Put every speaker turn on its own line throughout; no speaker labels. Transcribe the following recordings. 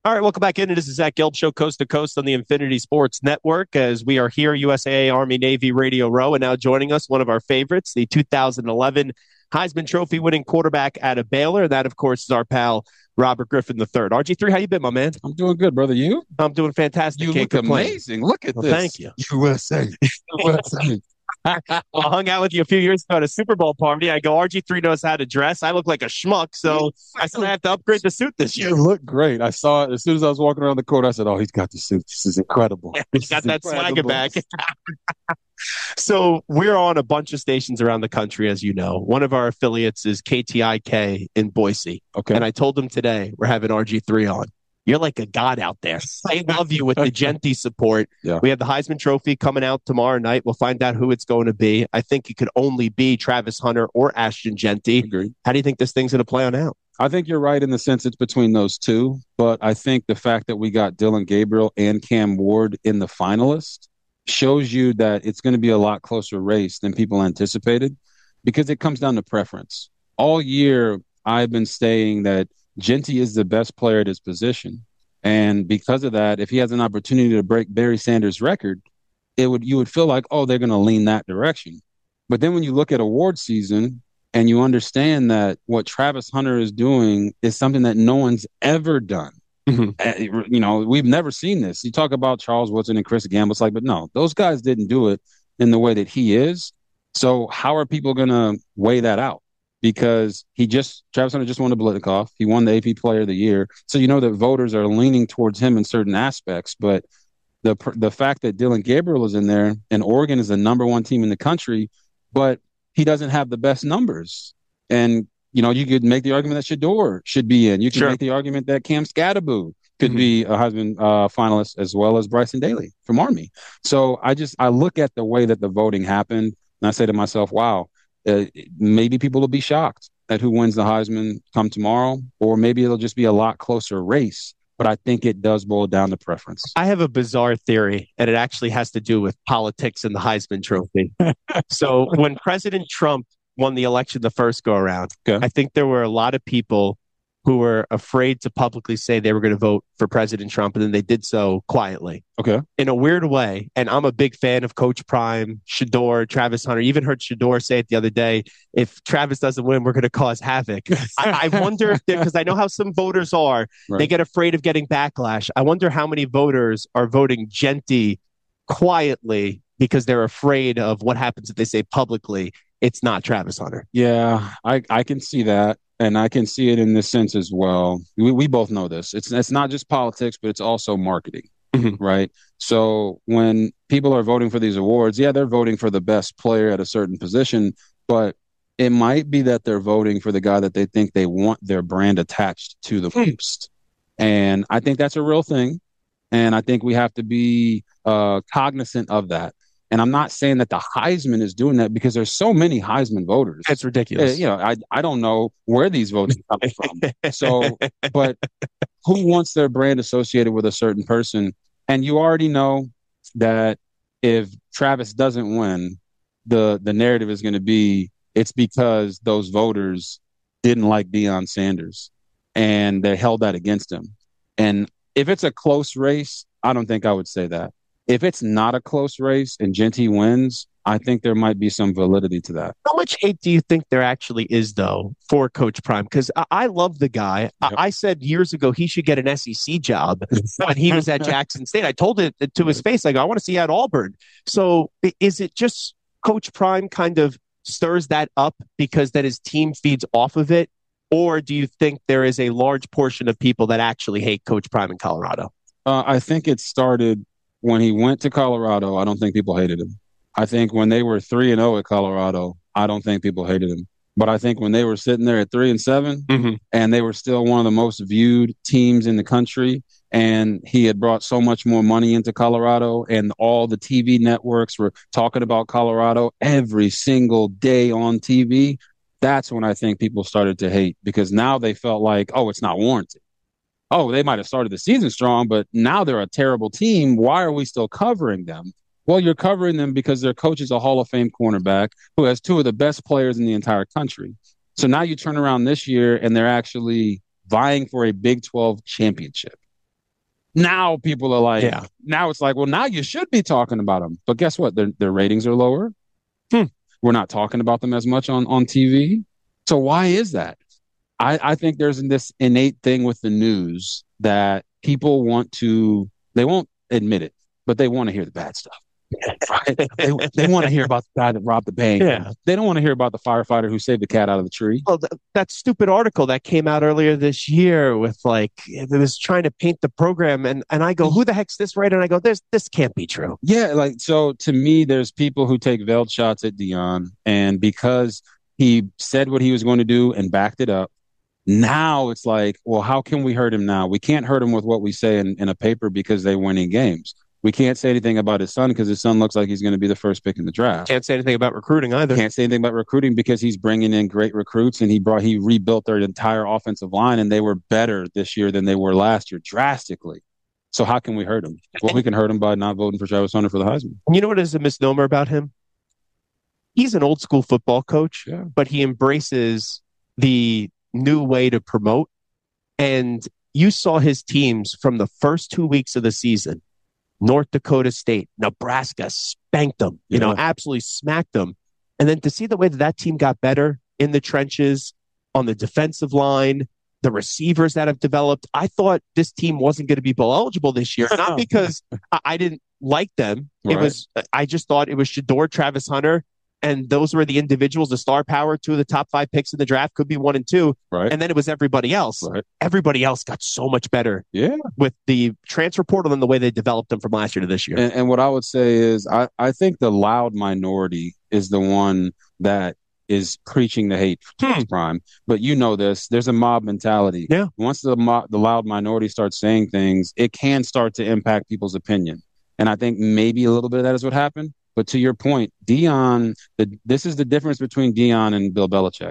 All right, welcome back in. This is Zach Gelb Show, coast to coast on the Infinity Sports Network, as we are here, USAA Army Navy Radio Row, and now joining us, one of our favorites, the 2011 Heisman Trophy winning quarterback out of Baylor. That, of course, is our pal Robert Griffin III. RG3, how you been, my man?
I'm doing good, brother. You?
I'm doing fantastic.
You
Can't
look
complain.
amazing. Look at
Well,
this.
thank you.
USA. USA.
I hung out with you a few years ago at a Super Bowl party. I go, RG3 knows how to dress. I look like a schmuck, so I said I have to upgrade the suit this year.
You look great. I saw it as soon as I was walking around the court. I said, "Oh, he's got the suit. This is incredible."
Yeah, he's got that swagger back. So we're on a bunch of stations around the country, as you know. One of our affiliates is KTIK in Boise.
Okay.
And I told them today we're having RG3 on. You're like a god out there. I love you with the Jeanty support.
Yeah.
We have the Heisman Trophy coming out tomorrow night. We'll find out who it's going to be. I think it could only be Travis Hunter or Ashton Jeanty.
Agreed.
How do you think this thing's going to play on out?
I think you're right in the sense it's between those two, but I think the fact that we got Dillon Gabriel and Cam Ward in the finalists shows you that it's going to be a lot closer race than people anticipated because it comes down to preference. All year, I've been saying that Jeanty is the best player at his position. And because of that, if he has an opportunity to break Barry Sanders' record, you would feel like, oh, they're going to lean that direction. But then when you look at award season and you understand that what Travis Hunter is doing is something that no one's ever done. Mm-hmm. We've never seen this. You talk about Charles Woodson and Chris Gamble. It's like, but no, those guys didn't do it in the way that he is. So how are people going to weigh that out? Because Travis Hunter just won the Biletnikoff. He won the AP Player of the Year. So you know that voters are leaning towards him in certain aspects. But the fact that Dillon Gabriel is in there and Oregon is the number one team in the country, but he doesn't have the best numbers. And, you could make the argument that Shedeur should be in. You can make the argument that Cam Skattebo could be a Heisman finalist as well as Bryson Daly from Army. So I look at the way that the voting happened and I say to myself, wow, maybe people will be shocked at who wins the Heisman come tomorrow, or maybe it'll just be a lot closer race. But I think it does boil down to preference.
I have a bizarre theory, and it actually has to do with politics and the Heisman Trophy. So when President Trump won the election the first go around, I think there were a lot of people who were afraid to publicly say they were going to vote for President Trump, and then they did so quietly.
Okay.
In a weird way, and I'm a big fan of Coach Prime, Shedeur, Travis Hunter. You even heard Shedeur say it the other day, if Travis doesn't win, we're going to cause havoc. I wonder if because I know how some voters are, they get afraid of getting backlash. I wonder how many voters are voting Jeanty quietly because they're afraid of what happens if they say publicly it's not Travis Hunter.
Yeah, I can see that. And I can see it in this sense as well. We both know this. It's not just politics, but it's also marketing, right? So when people are voting for these awards, they're voting for the best player at a certain position, but it might be that they're voting for the guy that they think they want their brand attached to the most. And I think that's a real thing. And I think we have to be cognizant of that. And I'm not saying that the Heisman is doing that because there's so many Heisman voters.
It's ridiculous.
I don't know where these votes are coming from. So, but who wants their brand associated with a certain person? And you already know that if Travis doesn't win, the narrative is going to be it's because those voters didn't like Deion Sanders and they held that against him. And if it's a close race, I don't think I would say that. If it's not a close race and Jeanty wins, I think there might be some validity to that.
How much hate do you think there actually is, though, for Coach Prime? Because I love the guy. Yep. I said years ago he should get an SEC job when he was at Jackson State. I told it to his face. I go, I want to see you at Auburn. So is it just Coach Prime kind of stirs that up because then his team feeds off of it? Or do you think there is a large portion of people that actually hate Coach Prime in Colorado?
I think it started when he went to Colorado. I don't think people hated him. I think when they were 3-0 at Colorado, I don't think people hated him. But I think when they were sitting there at 3-7 and they were still one of the most viewed teams in the country, and he had brought so much more money into Colorado and all the TV networks were talking about Colorado every single day on TV, that's when I think people started to hate because now they felt like, oh, it's not warranted. Oh, they might have started the season strong, but now they're a terrible team. Why are we still covering them? Well, you're covering them because their coach is a Hall of Fame cornerback who has two of the best players in the entire country. So now you turn around this year and they're actually vying for a Big 12 championship. Now people are like,
Yeah.
now it's like, well, now you should be talking about them. But guess what? Their ratings are lower. We're not talking about them as much on TV. So why is that? I think there's this innate thing with the news that people they won't admit it, but they want to hear the bad stuff. Right? They want to hear about the guy that robbed the bank.
Yeah.
They don't want to hear about the firefighter who saved the cat out of the tree.
Well, that stupid article that came out earlier this year with it was trying to paint the program, and I go, who the heck's this right? And I go, this can't be true.
Yeah, so to me, there's people who take veiled shots at Deion, and because he said what he was going to do and backed it up, now it's like, well, how can we hurt him now? We can't hurt him with what we say in a paper because they're winning games. We can't say anything about his son because his son looks like he's going to be the first pick in the draft.
Can't say anything about recruiting either.
Can't say anything about recruiting because he's bringing in great recruits, and he rebuilt their entire offensive line, and they were better this year than they were last year, drastically. So how can we hurt him? Well, we can hurt him by not voting for Travis Hunter for the Heisman.
You know what is a misnomer about him? He's an old school football coach, but he embraces the new way to promote. And you saw his teams from the first 2 weeks of the season. North Dakota State, Nebraska spanked them, absolutely smacked them. And then to see the way that team got better in the trenches, on the defensive line, the receivers that have developed, I thought this team wasn't going to be bowl eligible this year. Not because I didn't like them.
Right.
I just thought it was Shedeur, Travis Hunter, and those were the individuals, the star power, 2 of the top 5 picks in the draft, could be 1 and 2.
Right.
And then it was everybody else.
Right.
Everybody else got so much better with the transfer portal and the way they developed them from last year to this year.
And what I would say is I think the loud minority is the one that is preaching the hate for Coach Prime. But you know this, there's a mob mentality.
Yeah.
Once the loud minority starts saying things, it can start to impact people's opinion. And I think maybe a little bit of that is what happened. But to your point, Deion, this is the difference between Deion and Bill Belichick.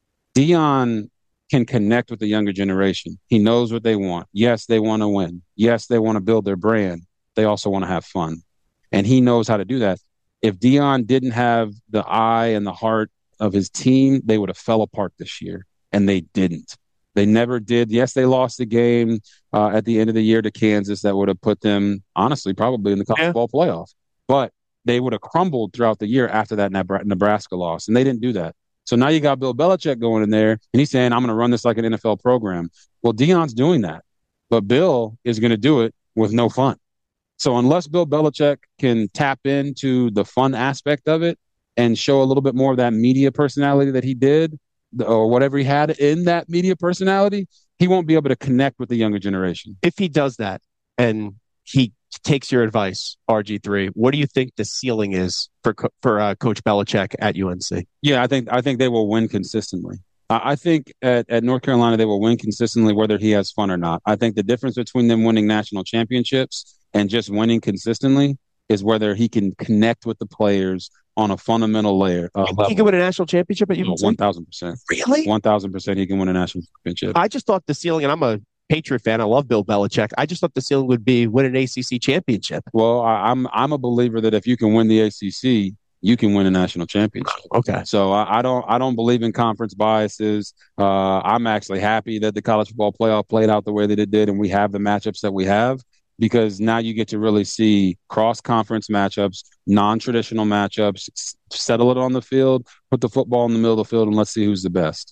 Deion can connect with the younger generation. He knows what they want. Yes, they want to win. Yes, they want to build their brand. They also want to have fun. And he knows how to do that. If Deion didn't have the eye and the heart of his team, they would have fell apart this year. And they didn't. They never did. Yes, they lost the game at the end of the year to Kansas that would have put them, honestly, probably in the college football playoff. But they would have crumbled throughout the year after that Nebraska loss, and they didn't do that. So now you got Bill Belichick going in there, and he's saying, I'm going to run this like an NFL program. Well, Deion's doing that, but Bill is going to do it with no fun. So unless Bill Belichick can tap into the fun aspect of it and show a little bit more of that media personality that he did or whatever he had in that media personality, he won't be able to connect with the younger generation.
If he does that and he takes your advice, RG3, what do you think the ceiling is for Coach Belichick at UNC?
Yeah, I think they will win consistently. I think at North Carolina they will win consistently whether he has fun or not. I think the difference between them winning national championships and just winning consistently is whether he can connect with the players on a fundamental layer.
He can win a national championship at UNC?
1,000%.
Really?
1,000% he can win a national championship.
I just thought the ceiling, and I'm a Patriot fan. I love Bill Belichick. I just thought the ceiling would be win an ACC championship.
Well, I'm a believer that if you can win the ACC, you can win a national championship.
Okay.
So I don't believe in conference biases. I'm actually happy that the college football playoff played out the way that it did, and we have the matchups that we have, because now you get to really see cross-conference matchups, non-traditional matchups, settle it on the field, put the football in the middle of the field, and let's see who's the best.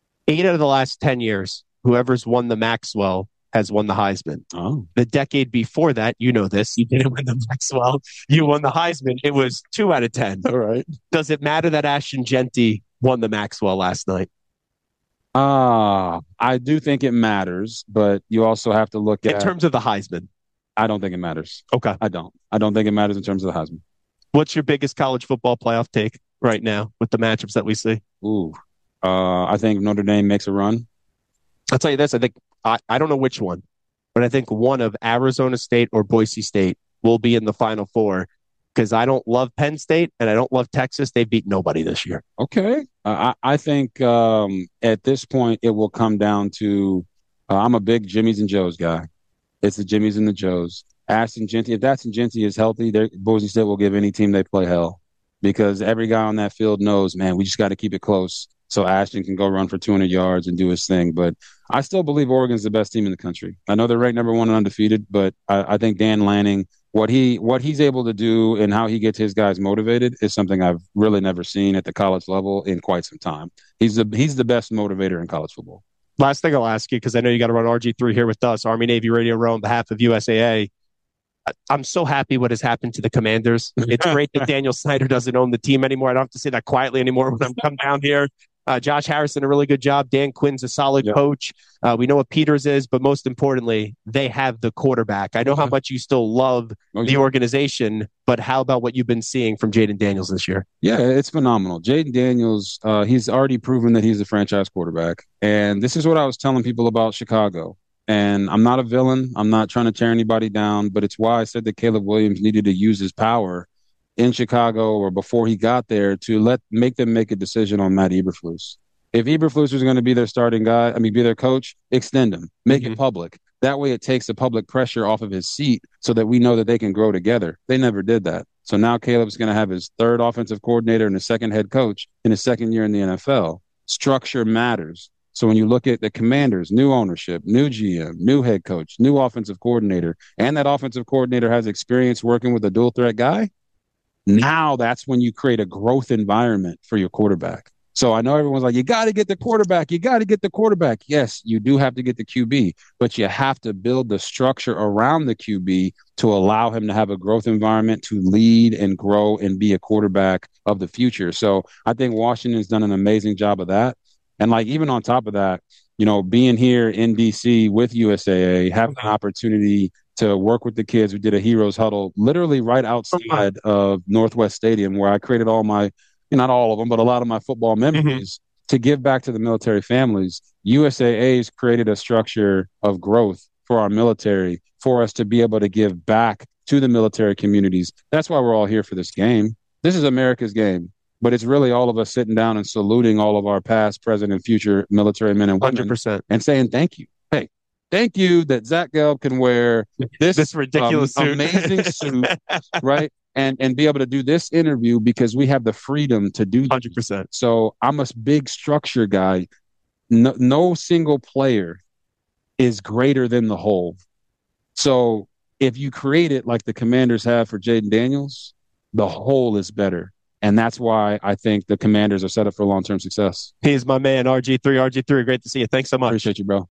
8 out of the last 10 years, whoever's won the Maxwell has won the Heisman.
Oh.
The decade before that, you know this, you didn't win the Maxwell, you won the Heisman. It was 2 out of 10.
All right.
Does it matter that Ashton Jeanty won the Maxwell last night?
I do think it matters, but you also have to look at...
In terms of the Heisman?
I don't think it matters.
Okay.
I don't think it matters in terms of the Heisman.
What's your biggest college football playoff take right now with the matchups that we see?
I think Notre Dame makes a run.
I'll tell you this. I think I don't know which one, but I think one of Arizona State or Boise State will be in the Final Four, because I don't love Penn State and I don't love Texas. They beat nobody this year.
Okay. I think at this point it will come down to I'm a big Jimmys and Joes guy. It's the Jimmys and the Joes. Ashton Jeanty, if Ashton Jeanty is healthy, Boise State will give any team they play hell, because every guy on that field knows, man, we just got to keep it close. so Ashton can go run for 200 yards and do his thing. But I still believe Oregon's the best team in the country. I know they're ranked number one and undefeated, but I think Dan Lanning, what he's able to do and how he gets his guys motivated is something I've really never seen at the college level in quite some time. He's the best motivator in college football.
Last thing I'll ask you, because I know you got to run RG3 here with us, Army Navy Radio Row on behalf of USAA. I'm so happy what has happened to the Commanders. It's great that Daniel Snyder doesn't own the team anymore. I don't have to say that quietly anymore when I'm come down here. Josh Harrison, a really good job. Dan Quinn's a solid coach. We know what Peters is, but most importantly, they have the quarterback. I know how much you still love the organization, but how about what you've been seeing from Jayden Daniels this year?
Yeah, it's phenomenal. Jayden Daniels, he's already proven that he's a franchise quarterback. And this is what I was telling people about Chicago. And I'm not a villain. I'm not trying to tear anybody down, but it's why I said that Caleb Williams needed to use his power in Chicago or before he got there to make them make a decision on Matt Eberflus. If Eberflus was going to be their starting guy, be their coach, extend him, make it public. That way it takes the public pressure off of his seat so that we know that they can grow together. They never did that. So now Caleb's going to have his third offensive coordinator and his second head coach in his second year in the NFL. Structure matters. So when you look at the Commanders, new ownership, new GM, new head coach, new offensive coordinator, and that offensive coordinator has experience working with a dual threat guy, now that's when you create a growth environment for your quarterback. So I know everyone's like, you got to get the quarterback. You got to get the quarterback. Yes, you do have to get the QB, but you have to build the structure around the QB to allow him to have a growth environment to lead and grow and be a quarterback of the future. So I think Washington's done an amazing job of that. And even on top of that, being here in DC with USAA, having an opportunity to work with the kids. We did a Heroes Huddle literally right outside of Northwest Stadium where I created all my, not all of them, but a lot of my football memories to give back to the military families. USAA's created a structure of growth for our military for us to be able to give back to the military communities. That's why we're all here for this game. This is America's game. But it's really all of us sitting down and saluting all of our past, present, and future military men and women
100%.
And saying thank you. Hey, thank you that Zach Gelb can wear this
ridiculous suit.
Amazing suit, right? And be able to do this interview because we have the freedom to do
100%.
So I'm a big structure guy. No single player is greater than the whole. So if you create it like the Commanders have for Jayden Daniels, the whole is better. And that's why I think the Commanders are set up for long-term success.
He is my man, RG3. RG3, great to see you. Thanks so much.
Appreciate you, bro.